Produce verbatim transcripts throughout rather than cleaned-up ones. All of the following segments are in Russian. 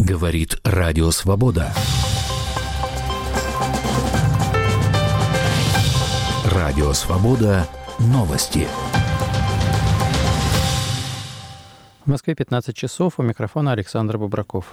Говорит Радио Свобода. Радио Свобода. Новости. В Москве пятнадцать часов. У микрофона Александр Бубраков.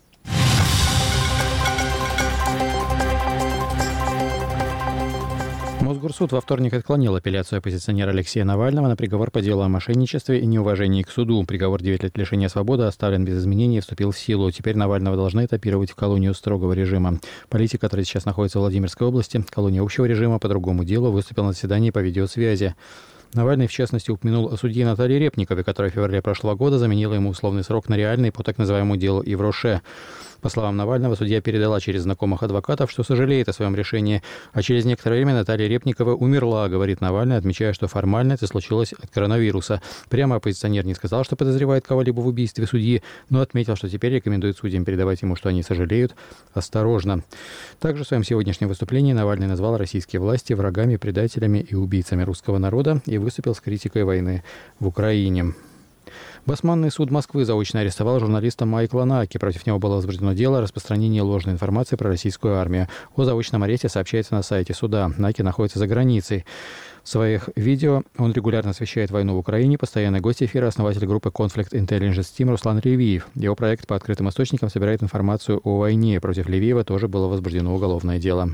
Мосгорсуд во вторник отклонил апелляцию оппозиционера Алексея Навального на приговор по делу о мошенничестве и неуважении к суду. Приговор девять лет лишения свободы оставлен без изменений и вступил в силу. Теперь Навального должны этапировать в колонию строгого режима. Политик, который сейчас находится в Владимирской области, колония общего режима по другому делу, выступил на заседании по видеосвязи. Навальный, в частности, упомянул о судье Наталье Репниковой, которая в феврале прошлого года заменила ему условный срок на реальный по так называемому делу Ивроше. По словам Навального, судья передала через знакомых адвокатов, что сожалеет о своем решении, а через некоторое время Наталья Репникова умерла, говорит Навальный, отмечая, что формально это случилось от коронавируса. Прямо оппозиционер не сказал, что подозревает кого-либо в убийстве судьи, но отметил, что теперь рекомендует судьям передавать ему, что они сожалеют, осторожно. Также в своем сегодняшнем выступлении Навальный назвал российские власти врагами, предателями и убийцами русского народа и выступил с критикой войны в Украине. Басманный суд Москвы заочно арестовал журналиста Майкла Наки. Против него было возбуждено дело о распространении ложной информации про российскую армию. О заочном аресте сообщается на сайте суда. Наки находится за границей. В своих видео он регулярно освещает войну в Украине. Постоянный гость эфира, основатель группы Conflict Intelligence Team Руслан Левиев. Его проект по открытым источникам собирает информацию о войне. Против Левиева тоже было возбуждено уголовное дело.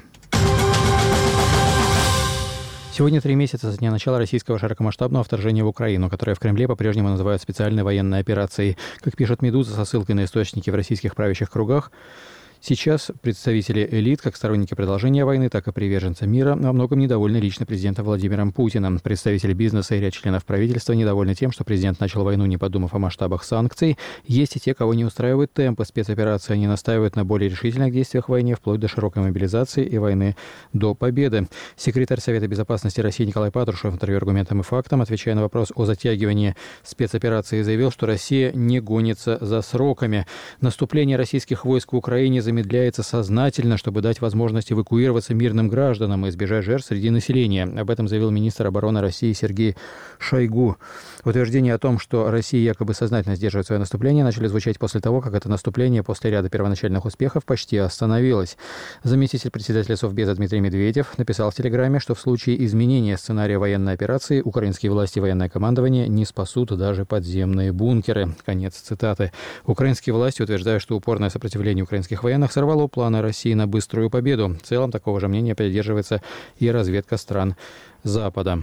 Сегодня три месяца со дня начала российского широкомасштабного вторжения в Украину, которое в Кремле по-прежнему называют специальной военной операцией. Как пишет «Медуза» со ссылкой на источники в российских правящих кругах, сейчас представители элит, как сторонники продолжения войны, так и приверженцы мира, во многом недовольны лично президентом Владимиром Путиным. Представители бизнеса и ряд членов правительства недовольны тем, что президент начал войну, не подумав о масштабах санкций. Есть и те, кого не устраивают темпы спецоперации. Они настаивают на более решительных действиях в войне, вплоть до широкой мобилизации и войны до победы. Секретарь Совета безопасности России Николай Патрушев в интервью «Аргументам и фактам», отвечая на вопрос о затягивании спецоперации, заявил, что Россия не гонится за сроками. Наступление российских войск в Украине замедляется сознательно, чтобы дать возможность эвакуироваться мирным гражданам и избежать жертв среди населения. Об этом заявил министр обороны России Сергей Шойгу. Утверждения о том, что Россия якобы сознательно сдерживает свое наступление, начали звучать после того, как это наступление после ряда первоначальных успехов почти остановилось. Заместитель председателя Совбеза Дмитрий Медведев написал в Телеграме, что в случае изменения сценария военной операции украинские власти и военное командование не спасут даже подземные бункеры. Конец цитаты. Украинские власти утверждают, что упорное сопротивление украинских военных сорвало планы России на быструю победу. В целом такого же мнения придерживается и разведка стран Запада.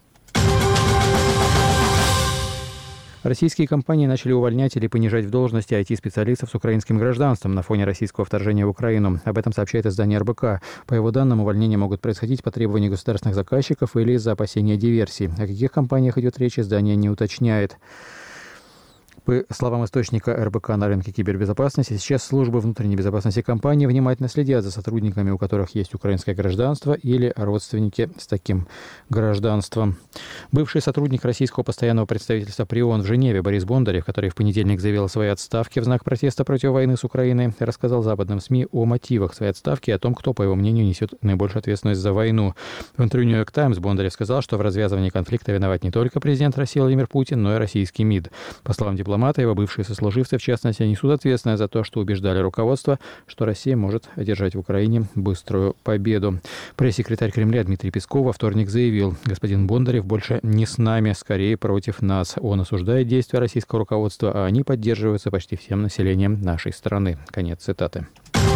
Российские компании начали увольнять или понижать в должности ай ти-специалистов с украинским гражданством на фоне российского вторжения в Украину. Об этом сообщает издание эр бэ ка. По его данным, увольнения могут происходить по требованию государственных заказчиков или из-за опасения диверсий. О каких компаниях идет речь, издание не уточняет. По словам источника эр бэ ка на рынке кибербезопасности, сейчас службы внутренней безопасности компании внимательно следят за сотрудниками, у которых есть украинское гражданство или родственники с таким гражданством. Бывший сотрудник российского постоянного представительства при ООН в Женеве Борис Бондарев, который в понедельник заявил о своей отставке в знак протеста против войны с Украиной, рассказал западным СМИ о мотивах своей отставки и о том, кто, по его мнению, несет наибольшую ответственность за войну. В интервью «Нью-Йорк Таймс» Бондарев сказал, что в развязывании конфликта виноват не только президент России Владимир Путин, но и российский МИД. По словам дипломата, его бывшие сослуживцы, в частности, несут ответственность за то, что убеждали руководство, что Россия может одержать в Украине быструю победу. Пресс-секретарь Кремля Дмитрий Песков во вторник заявил: господин Бондарев больше не с нами, скорее против нас. Он осуждает действия российского руководства, а они поддерживаются почти всем населением нашей страны. Конец цитаты.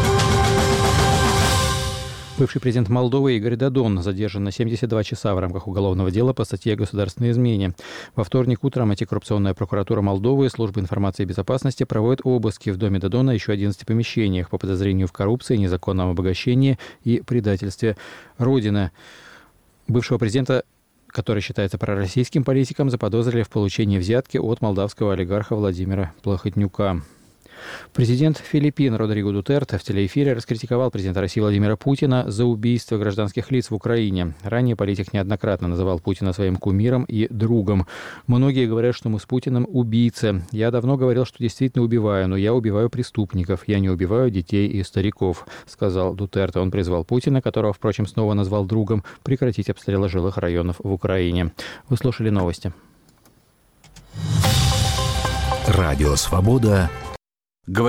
Бывший президент Молдовы Игорь Додон задержан на семьдесят два часа в рамках уголовного дела по статье о государственной измене. Во вторник утром антикоррупционная прокуратура Молдовы и служба информации и безопасности проводят обыски в доме Додона и еще одиннадцати помещениях по подозрению в коррупции, незаконном обогащении и предательстве Родины. Бывшего президента, который считается пророссийским политиком, заподозрили в получении взятки от молдавского олигарха Владимира Плохотнюка. Президент Филиппин Родриго Дутерте в телеэфире раскритиковал президента России Владимира Путина за убийство гражданских лиц в Украине. Ранее политик неоднократно называл Путина своим кумиром и другом. Многие говорят, что мы с Путиным убийцы. Я давно говорил, что действительно убиваю, но я убиваю преступников. Я не убиваю детей и стариков, сказал Дутерте. Он призвал Путина, которого, впрочем, снова назвал другом, прекратить обстрелы жилых районов в Украине. Вы слушали новости. Радио «Свобода».